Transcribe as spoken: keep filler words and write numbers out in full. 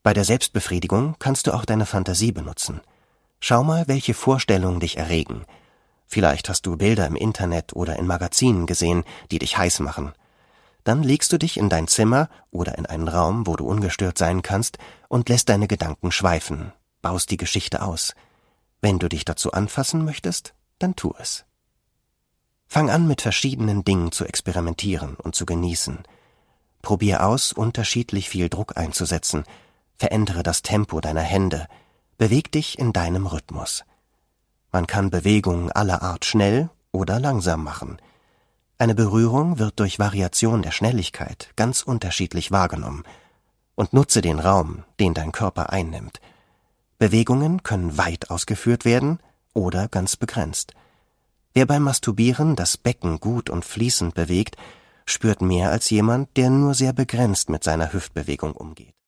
Bei der Selbstbefriedigung kannst du auch deine Fantasie benutzen. Schau mal, welche Vorstellungen dich erregen. Vielleicht hast du Bilder im Internet oder in Magazinen gesehen, die dich heiß machen. Dann legst du dich in dein Zimmer oder in einen Raum, wo du ungestört sein kannst, und lässt deine Gedanken schweifen, baust die Geschichte aus. Wenn du dich dazu anfassen möchtest, dann tu es. Fang an, mit verschiedenen Dingen zu experimentieren und zu genießen. Probier aus, unterschiedlich viel Druck einzusetzen. Verändere das Tempo deiner Hände. Beweg dich in deinem Rhythmus. Man kann Bewegungen aller Art schnell oder langsam machen. Eine Berührung wird durch Variation der Schnelligkeit ganz unterschiedlich wahrgenommen. Und nutze den Raum, den dein Körper einnimmt. Bewegungen können weit ausgeführt werden oder ganz begrenzt. Wer beim Masturbieren das Becken gut und fließend bewegt, spürt mehr als jemand, der nur sehr begrenzt mit seiner Hüftbewegung umgeht.